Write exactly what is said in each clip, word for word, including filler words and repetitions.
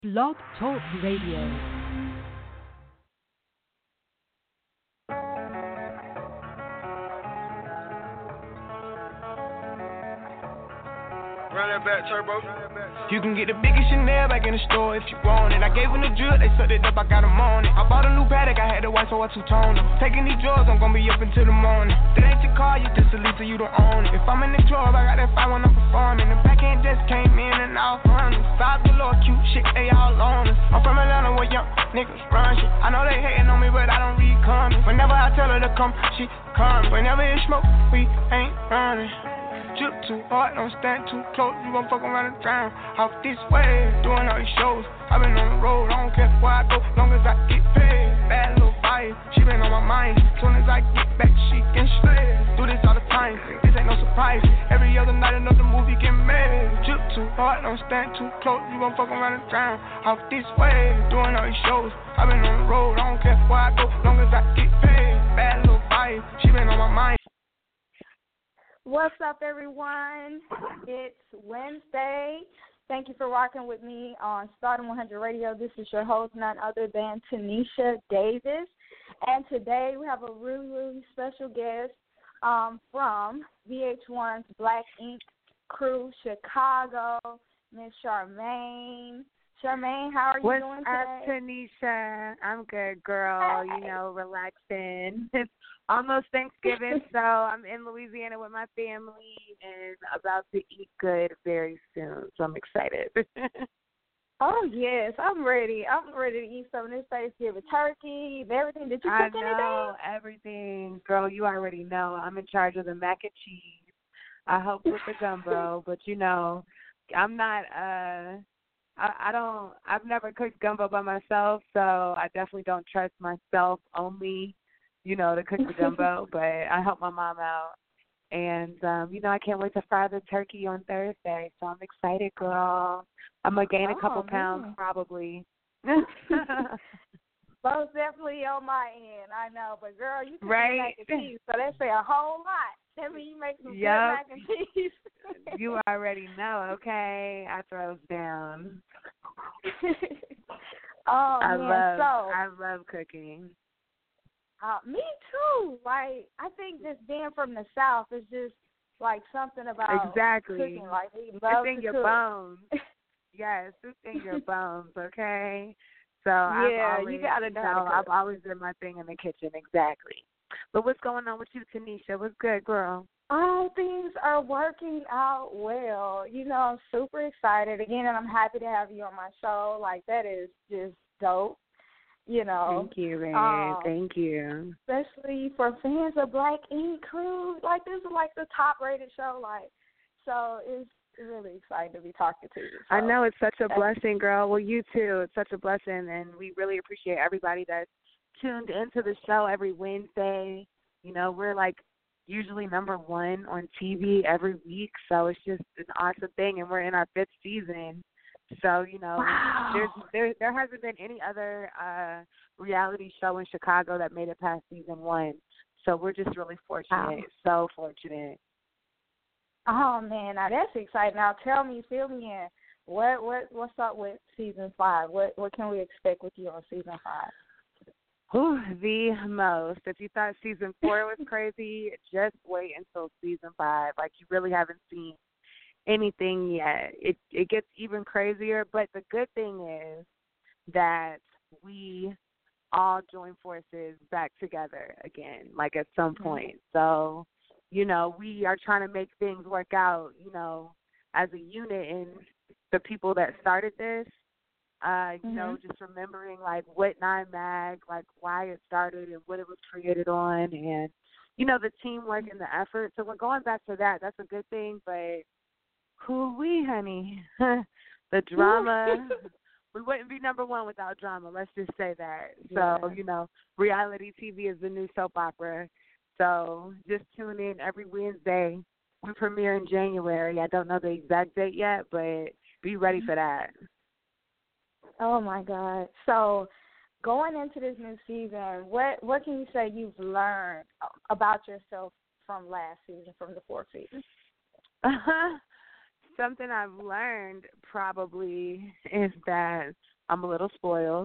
Blog Talk Radio. Run that back, turbo. You can get the biggest Chanel back in the store if you want it. I gave them the drill, they sucked it up, I got them on it. I bought a new Patek, I had to watch, so I two-tone them. Taking these drugs, I'm gonna be up until the morning. That ain't your car, you just a lease, so you don't own it. If I'm in the club, I got that fight when I'm performing. The back end just came in and out running. Five below, cute shit, they all on us. I'm from Atlanta where young niggas run shit. I know they hating on me, but I don't read comments. Whenever I tell her to come, she comes. Whenever it's smoke, we ain't running. Drip too hard, don't stand too close. You gon' fuck around and drown. Off this way, doing all these shows. I been on the road, I don't care where I go, long as I get paid. Bad little fire, she been on my mind. Soon as I get back, she can slay. Do this all the time, this ain't no surprise. Every other night, another movie get made. Drip too hard, don't stand too close. You gon' fuck around and drown. Off this way, doing all these shows. I been on the road, I don't care where I go, long as I get paid. Bad little fire, she been on my mind. What's up, everyone? It's Wednesday. Thank you for rocking with me on Stardom one hundred Radio. This is your host, none other than Tanisha Davis. And today we have a really, really special guest um, from V H one's Black Ink crew, Chicago, Miss Charmaine. Charmaine, how are you What's doing up, today? Tanisha? I'm good, girl. You know, relaxing. It's almost Thanksgiving, so I'm in Louisiana with my family and about to eat good very soon. So I'm excited. Oh, yes, I'm ready. I'm ready to eat some of this Thanksgiving turkey and everything. Did you I cook know everything. Girl, you already know. I'm in charge of the mac and cheese. I help with the gumbo, but, you know, I'm not uh – I, I don't, I've never cooked gumbo by myself, so I definitely don't trust myself only, you know, to cook the gumbo, but I help my mom out. And, um, you know, I can't wait to fry the turkey on Thursday, so I'm excited, girl. I'm going to gain Oh, a couple man. pounds probably. Most definitely on my end, I know. But, girl, you cook Right. mac and cheese, so that say a whole lot. That means you make some Yep. good mac and cheese. You already know, okay? I throws down. Oh, I man, love, so. I love cooking. Uh, me too. Like, I think just being from the South is just, like, something about Exactly. cooking. Like, we It's love in to your cook. bones. Yes, it's in your bones, okay? So Yeah, I've always, you gotta know how to know, cook. I've always done my thing in the kitchen, exactly. But what's going on with you, Tanisha? What's good, girl? All things are working out well. You know, I'm super excited. Again, and I'm happy to have you on my show. Like, that is just dope, you know. Thank you, babe. Um, Thank you. Especially for fans of Black Ink Crew. Like, this is, like, the top-rated show. Like, so it's really exciting to be talking to you. So. I know it's such a blessing, girl. Well, you too. It's such a blessing, and we really appreciate everybody that's tuned into the show every Wednesday. You know, we're, like, usually number one on T V every week, so it's just an awesome thing, and we're in our fifth season. So, you know, wow. there's, there there hasn't been any other uh, reality show in Chicago that made it past season one. So we're just really fortunate, Wow. so fortunate. Oh, man, now that's exciting. Now tell me, fill me in. What what what's up with season five? What what can we expect with you on season five? Whew, the most. If you thought season four was crazy, just wait until season five. Like, you really haven't seen anything yet. It it gets even crazier, but the good thing is that we all join forces back together again, like at some point. So, you know, we are trying to make things work out, you know, as a unit, and the people that started this, uh, you mm-hmm. know, just remembering, like, what Nine Mag, like, why it started and what it was created on, and, you know, the teamwork and the effort. So we're going back to that. That's a good thing, but who we, honey? The drama. We wouldn't be number one without drama. Let's just say that. Yeah. So, you know, reality T V is the new soap opera. So just tune in every Wednesday. We premiere in January. I don't know the exact date yet, but be ready for that. Oh, my God. So going into this new season, what, what can you say you've learned about yourself from last season, from the fourth season? Uh-huh. Something I've learned probably is that I'm a little spoiled.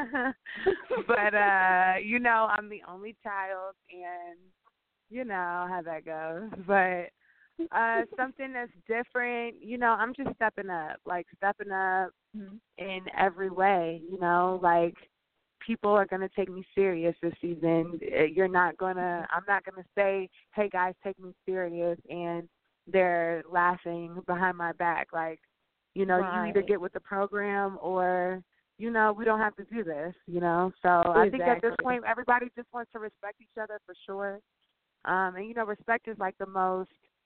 But, uh, you know, I'm the only child, and you know how that goes. But uh, something that's different, you know, I'm just stepping up, like stepping up Mhm. in every way, you know, like people are going to take me serious this season. You're not going to, I'm not going to say, hey, guys, take me serious, and they're laughing behind my back. Like, you know, Right. you either get with the program or, you know, we don't have to do this, you know. So I think at this Exactly. point, everybody just wants to respect each other for sure. Um, and, you know, respect is like the most,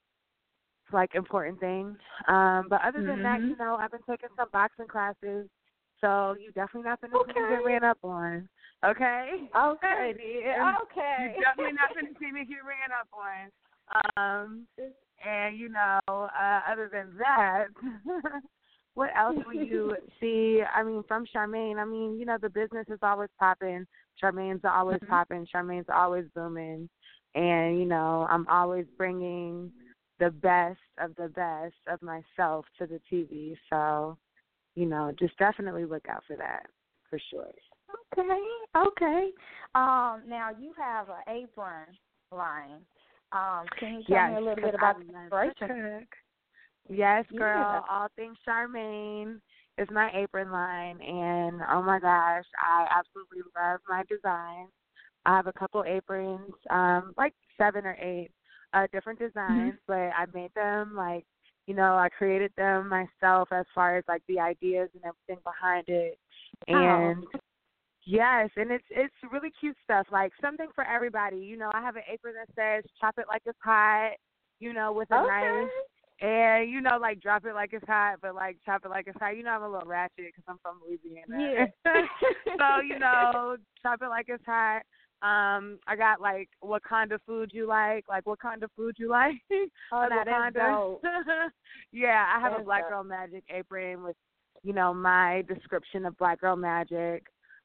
like, important thing. Um, but other than that, Mhm. you know, I've been taking some boxing classes, so you definitely not going to see me get Okay. ran up on. Okay? Okay, dear. Okay. You're definitely not going to see me get ran up on. Um, and, you know, uh, other than that, what else will you see? I mean, from Charmaine, I mean, you know, the business is always popping. Charmaine's always Mhm. popping. Charmaine's always booming. And, you know, I'm always bringing the best of the best of myself to the T V. So, you know, just definitely look out for that, for sure. Okay. Okay. Um, now you have an apron line. Um, can you tell Yes, me a little 'cause bit about I the love to inspiration? cook. Yes, girl. Yeah. All things Charmaine is my apron line, and oh my gosh, I absolutely love my designs. I have a couple aprons, um, like seven or eight uh, different designs, Mhm. but I made them like, you know, I created them myself as far as like the ideas and everything behind it, and Oh. yes, and it's it's really cute stuff, like something for everybody. You know, I have an apron that says "Chop it like it's hot," you know, with a Okay. knife. And, you know, like, drop it like it's hot, but, like, chop it like it's hot. You know, I'm a little ratchet because I'm from Louisiana. Yeah. So, you know, chop it like it's hot. Um, I got, like, what kind of food you like. Like, what kind of food you like. Oh, Like, now what that's kind dope. of. Yeah, I have a That's Black dope. Girl Magic apron with, you know, my description of Black Girl Magic.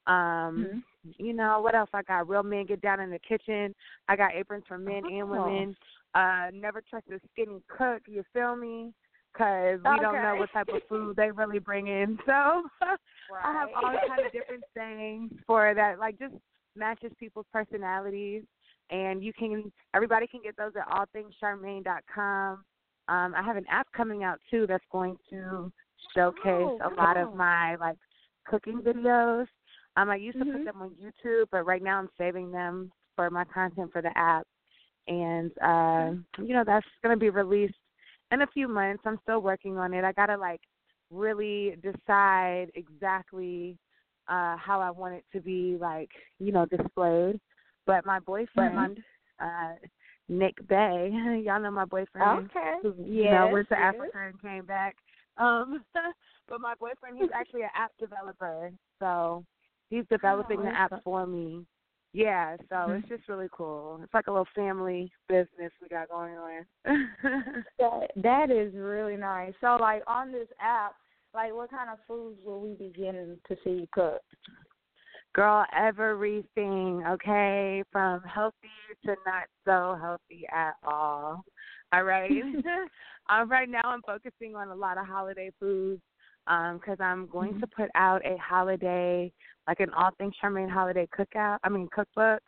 Um, Mhm. you know, what else I got? Real Men Get Down in the Kitchen. I got aprons for men and women. Uh, never trust a skinny cook, you feel me? Because we don't know Okay. what type of food they really bring in. So I have all Right. kind of different things for that, like, just matches people's personalities. And you can, everybody can get those at all things charmaine dot com. Um, I have an app coming out, too, that's going to showcase Oh, a lot of cool. my, like, cooking videos. Um, I used to put Mhm. them on YouTube, but right now I'm saving them for my content for the app. And, uh, you know, that's going to be released in a few months. I'm still working on it. I got to, like, really decide exactly uh, how I want it to be, like, you know, displayed. But my boyfriend, uh, Nick Bay, y'all know my boyfriend, Okay. who, Yes. you know, went to yes. Africa and came back. Um, but my boyfriend, he's actually an app developer. So he's developing Oh, the that's app for me. Yeah, so Mhm. it's just really cool. It's like a little family business we got going on. That that is really nice. So, like on this app, like what kind of foods will we be getting to see you cook? Girl, everything, okay, from healthy to not so healthy at all. All right. um, right now I'm focusing on a lot of holiday foods because um, I'm going to put out a holiday, like an All Things Charmaine holiday cookout, I mean cookbook.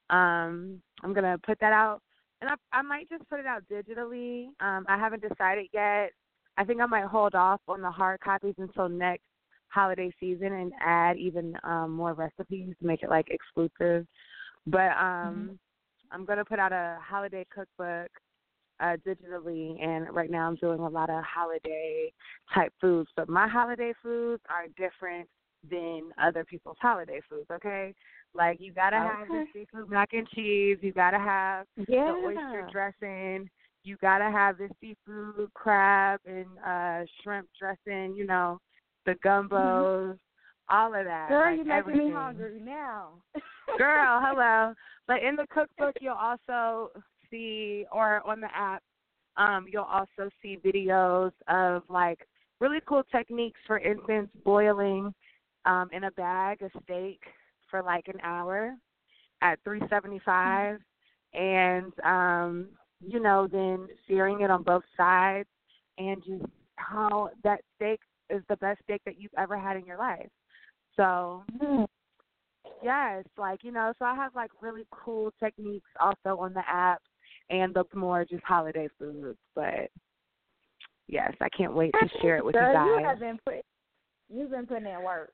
Um, I'm going to put that out, and I, I might just put it out digitally. Um, I haven't decided yet. I think I might hold off on the hard copies until next holiday season and add even um, more recipes to make it, like, exclusive. But um, Mhm. I'm going to put out a holiday cookbook uh, digitally, and right now I'm doing a lot of holiday-type foods. But my holiday foods are different than other people's holiday foods, okay? Like, you got to have the Okay. seafood mac and cheese. You got to have Yeah. the oyster dressing. You got to have the seafood, crab, and uh, shrimp dressing, you know, the gumbos, all of that. Girl, like you're making everything. me hungry now. Girl, hello. But in the cookbook, you'll also see, or on the app, um, you'll also see videos of, like, really cool techniques. For instance, boiling um, in a bag a steak for, like, an hour at three seventy-five, and, um, you know, then searing it on both sides, and just how that steak is the best steak that you've ever had in your life. So, Mm. yes, like, you know, so I have, like, really cool techniques also on the app and the more just holiday foods. But, yes, I can't wait to share it with Girl, you guys. you have been put, you've been putting in work.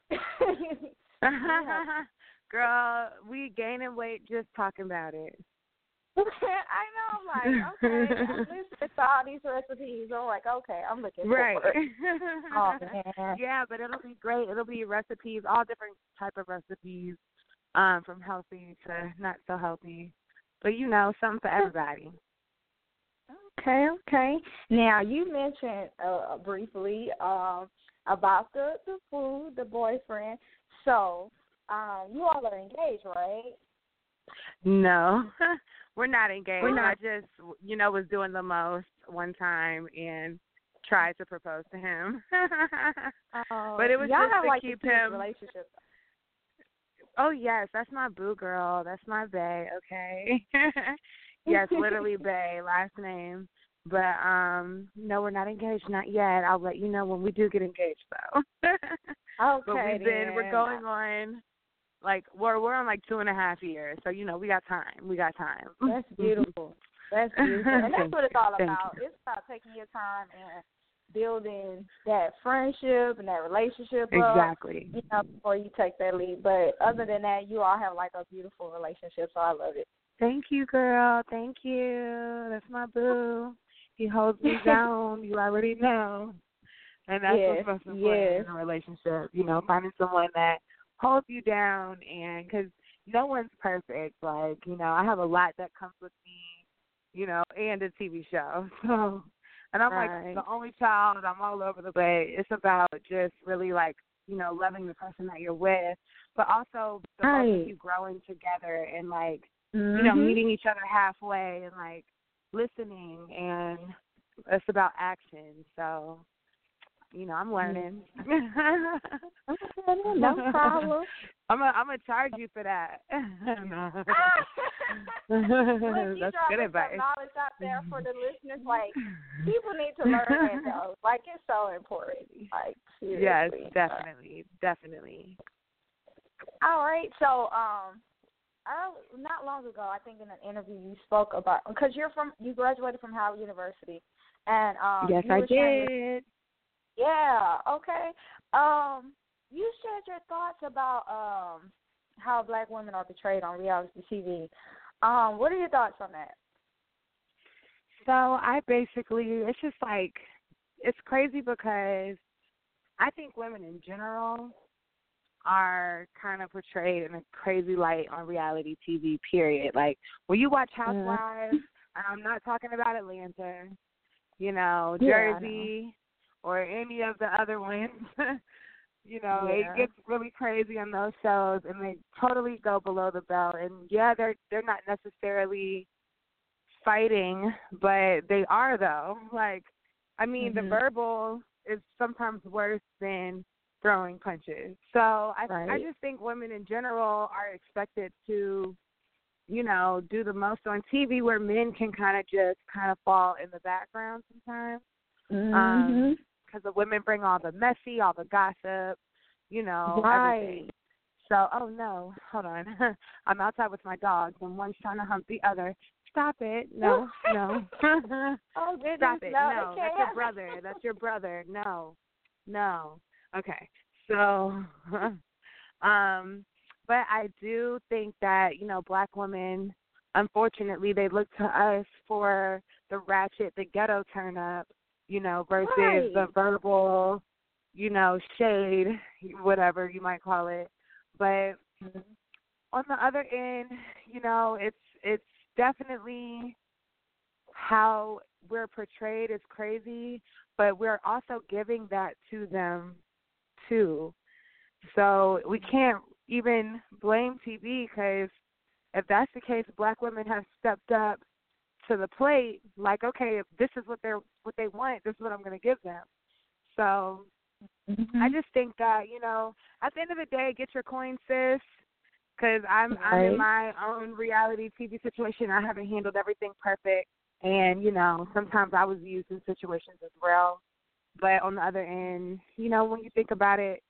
Girl, we gaining weight just talking about it. I know, I'm like, okay, I'm listening to all these recipes. I'm like, okay, I'm looking Right. for it. Oh, man. Yeah, but it'll be great. It'll be recipes, all different type of recipes, um, from healthy to not so healthy. But, you know, something for everybody. Okay, okay. Now, you mentioned uh, briefly um, about the, the food, the boyfriend. So, um, you all are engaged, right? No, we're not engaged. We're not. I just, you know, was doing the most one time and tried to propose to him. Uh, but it was y'all just have, to like, keep a cute him. relationship. Oh, yes, that's my boo girl. That's my bae, okay? Yes, literally bae, last name. But, um, no, we're not engaged, not yet. I'll let you know when we do get engaged, though. Okay, But we've been, then. we're going on. Like, we're, we're on, like, two and a half years. So, you know, we got time. We got time. That's beautiful. That's beautiful. And that's what it's all Thank about. you. It's about taking your time and building that friendship and that relationship Exactly. up, you know, before you take that leap. But other than that, you all have, like, a beautiful relationship, so I love it. Thank you, girl. Thank you. That's my boo. He holds me down. You already know. And that's Yes, what's most important yes. in a relationship, you know, finding someone that holds you down, and because no one's perfect. Like, you know, I have a lot that comes with me, you know, and a T V show. So, and I'm Right. like the only child. I'm all over the place. It's about just really, like, you know, loving the person that you're with, but also the both Right. of you growing together and, like, Mm-hmm. you know, meeting each other halfway and, like, listening, and it's about action. So, you know, I'm learning. No problem. I'm a, I'm gonna charge you for that. Look, you That's dropping good advice. some knowledge out there for the listeners. Like, people need to learn that, though. Like, it's so important. Like, Yes, seriously. definitely, definitely. All right. So, um, I, not long ago, I think in an interview you spoke about, because you're from, you graduated from Howard University, and um, Yes, you I were sharing- did. Yeah. Okay. Um, you shared your thoughts about um how black women are portrayed on reality T V. Um, what are your thoughts on that? So I basically, it's just like, it's crazy because I think women in general are kind of portrayed in a crazy light on reality T V, period. Like, when you watch Housewives, and I'm not talking about Atlanta, you know, Yeah, Jersey, or any of the other ones, you know, Yeah. it gets really crazy on those shows, and they totally go below the belt. And, yeah, they're they're not necessarily fighting, but they are, though. Like, I mean, Mhm. the verbal is sometimes worse than throwing punches. So I Right. I just think women in general are expected to, you know, do the most on T V, where men can kind of just kind of fall in the background sometimes. Mhm. Um, because the women bring all the messy, all the gossip, you know, Right. everything. So, oh no, hold on. I'm outside with my dogs, and one's trying to hump the other. Stop it. No, no. Oh goodness, Stop it. no, No, they that's can't. your brother. That's your brother. No, no. Okay. So, um, but I do think that, you know, black women, unfortunately, they look to us for the ratchet, the ghetto turn up, you know, versus Right. the verbal, you know, shade, whatever you might call it. But Mhm. on the other end, you know, it's it's definitely how we're portrayed is crazy, but we're also giving that to them too. So we can't even blame T V, because if that's the case, black women have stepped up to the plate. Like, okay, if this is what they're what they want, this is what I'm going to give them. So Mhm. I just think that, you know, at the end of the day, get your coin, sis, because I'm I'm in my own reality T V situation. I haven't handled everything perfect, and, you know, sometimes I was used in situations as well. But on the other end, you know, when you think about it,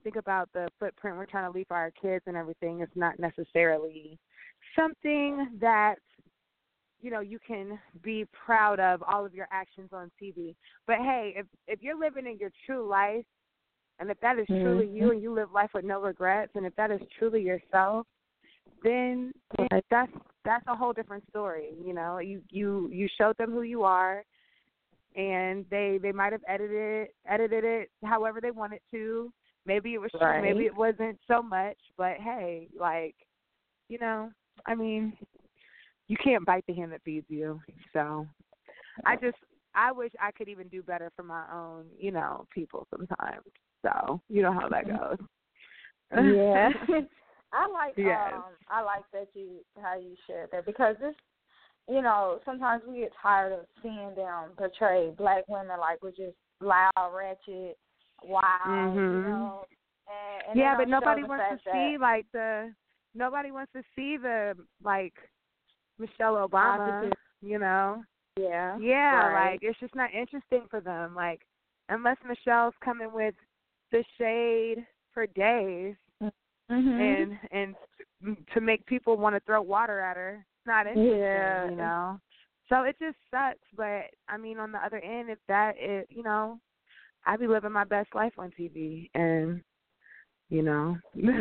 think about the footprint we're trying to leave for our kids and everything, it's not necessarily something that, you know, you can be proud of all of your actions on T V. But, hey, if if you're living in your true life, and if that is mm-hmm. truly you and you live life with no regrets, and if that is truly yourself, then, then that's that's a whole different story. You know, you, you, you showed them who you are, and they, they might have edited edited it however they wanted to. Maybe it was true, right. maybe it wasn't so much. But, hey, like, you know, I mean, you can't bite the hand that feeds you. So I just, I wish I could even do better for my own, you know, people sometimes. So you know how that goes. Yeah. I like yes. um I like that you how you shared that, because this, you know, sometimes we get tired of seeing them portray black women like we're just loud, ratchet, wild, mm-hmm. you know. And, and yeah, they but don't nobody show the wants to fact see that, like the nobody wants to see the like Michelle Obama, you know. Yeah. Yeah, right. like it's just not interesting for them. Like unless Michelle's coming with the shade for days mm-hmm. and and to make people want to throw water at her, it's not interesting, yeah. you know. So it just sucks. But I mean, on the other end, if that is, you know, I be living my best life on T V, and you know,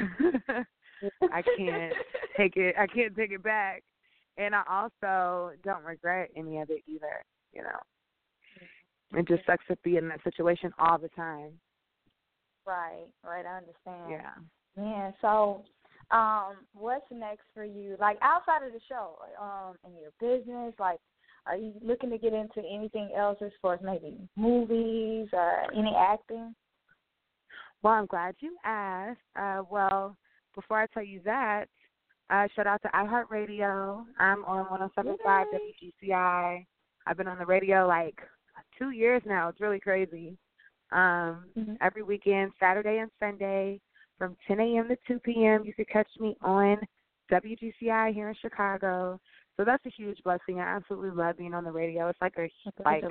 I can't take it. I can't take it back. And I also don't regret any of it either, you know. It just sucks to be in that situation all the time. Right, right, I understand. Yeah. Yeah, so um, what's next for you? Like, outside of the show, um, in your business, like, are you looking to get into anything else as far as maybe movies or any acting? Well, I'm glad you asked. Uh, well, before I tell you that, Uh, shout out to iHeartRadio. I'm on one oh seven point five W G C I. I've been on the radio like two years now. It's really crazy. Um, mm-hmm. Every weekend, Saturday and Sunday, from ten a.m. to two p.m., you can catch me on W G C I here in Chicago. So that's a huge blessing. I absolutely love being on the radio. It's like a like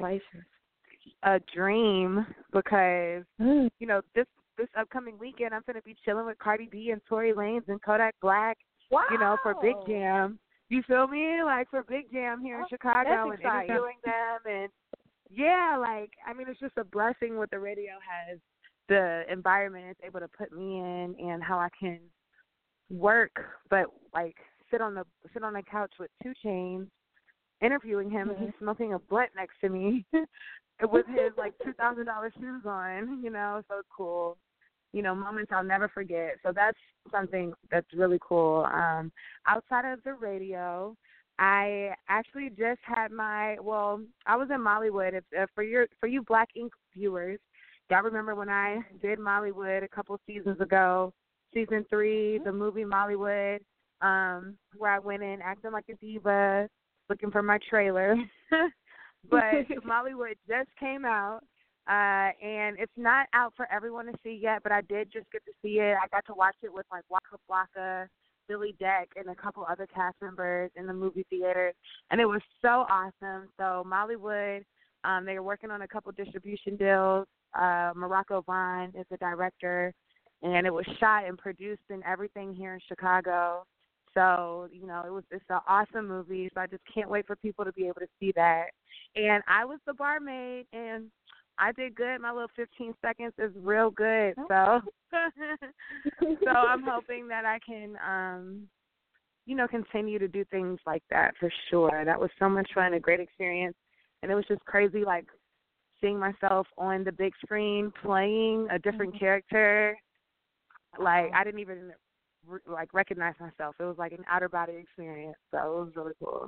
a dream because mm. you know this this upcoming weekend I'm going to be chilling with Cardi B and Tory Lanez and Kodak Black. Wow. You know, for Big Jam. You feel me? Like for Big Jam here in Chicago and interviewing them. And, yeah, like, I mean, it's just a blessing what the radio has, the environment it's able to put me in and how I can work, but, like, sit on the sit on the couch with two Chainz, interviewing him, mm-hmm. and he's smoking a blunt next to me with his, like, two thousand dollars shoes on, you know, so it's cool. You know, moments I'll never forget. So that's something that's really cool. Um, outside of the radio, I actually just had my, well, I was in Mollywood. If, uh, for your for you Black Ink viewers, y'all remember when I did Mollywood a couple seasons ago, season three, the movie Mollywood, um, where I went in acting like a diva, looking for my trailer. But Mollywood just came out. Uh, and it's not out for everyone to see yet, but I did just get to see it. I got to watch it with like Waka Flocka, Billy Deck, and a couple other cast members in the movie theater, and it was so awesome. So Mollywood, um, they were working on a couple distribution deals. Uh, Morocco Vaughn is the director, and it was shot and produced and everything here in Chicago. So, you know, it was it's an awesome movie, so I just can't wait for people to be able to see that. And I was the barmaid, and I did good. My little fifteen seconds is real good. So so I'm hoping that I can, um, you know, continue to do things like that for sure. That was so much fun, a great experience. And it was just crazy, like, seeing myself on the big screen playing a different mm-hmm. character. Like, I didn't even, like, recognize myself. It was like an outer-body experience. So it was really cool.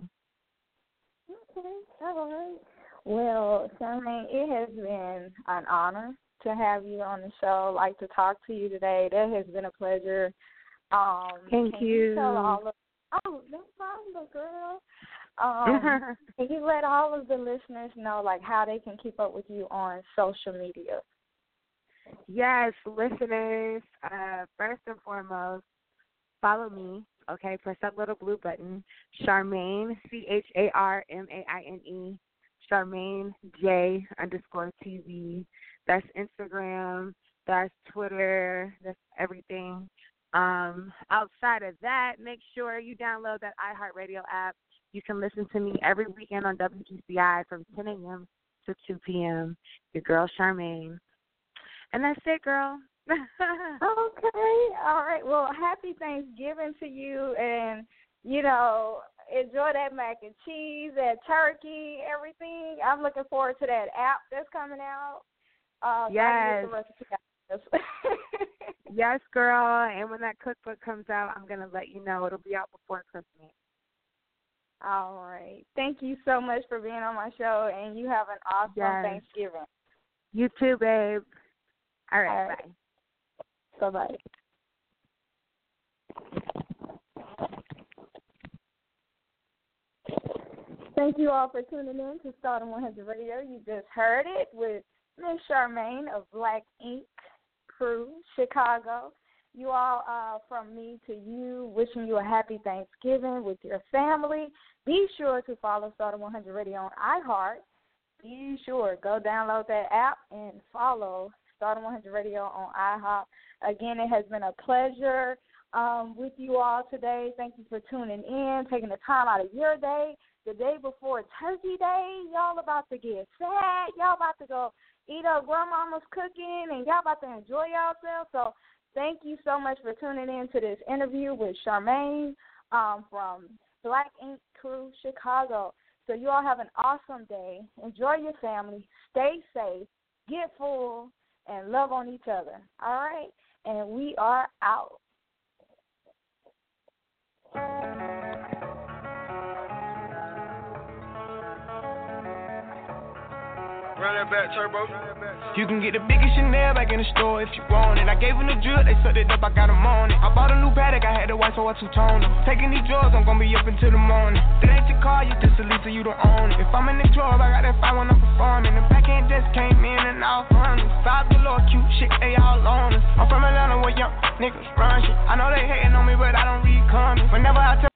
Okay, all right. Well, Charmaine, it has been an honor to have you on the show. I'd like to talk to you today. That has been a pleasure. Um, Thank can you. you tell all of, oh, no problem, girl. Um, can you let all of the listeners know, like, how they can keep up with you on social media? Yes, listeners, uh, first and foremost, follow me, okay? Press that little blue button, Charmaine, C H A R M A I N E. Charmaine J underscore T V. That's Instagram. That's Twitter. That's everything. Um, outside of that, make sure you download that iHeartRadio app. You can listen to me every weekend on W G C I from ten a.m. to two p.m. Your girl, Charmaine. And that's it, girl. Okay. All right. Well, happy Thanksgiving to you. And, you know, enjoy that mac and cheese, that turkey, everything. I'm looking forward to that app that's coming out. Uh, yes. The Yes, girl. And when that cookbook comes out, I'm going to let you know. It'll be out before Christmas. All right. Thank you so much for being on my show, and you have an awesome yes. Thanksgiving. You too, babe. All right, All right. bye. Bye-bye. Thank you all for tuning in to Stardom one hundred Radio. You just heard it with Miss Charmaine of Black Ink Crew, Chicago. You all, uh, from me to you, wishing you a happy Thanksgiving with your family. Be sure to follow Stardom one hundred Radio on iHeart. Be sure, go download that app and follow Stardom one hundred Radio on iHeart. Again, it has been a pleasure um, with you all today. Thank you for tuning in, taking the time out of your day. The day before Turkey Day, y'all about to get fat. Y'all about to go eat up grandmama's cooking, and y'all about to enjoy yourselves. So thank you so much for tuning in to this interview with Charmaine um, from Black Ink Crew, Chicago. So you all have an awesome day. Enjoy your family. Stay safe. Get full. And love on each other. All right? And we are out. Run that back, turbo. You can get the biggest Chanel back in the store if you want it. I gave them the drill, they sucked it up, I got them on it. I bought a new Patek, I had the white, so I two-toned them. Taking these drugs, I'm gonna be up until the morning. That ain't your car, you just a lease, so you don't own it. If I'm in the club, I got that fight when I'm performing. The back end just came in and all fun. Five galore, cute shit, they all on us. I'm from Atlanta where young niggas run shit. I know they hating on me, but I don't read comments. Whenever I tell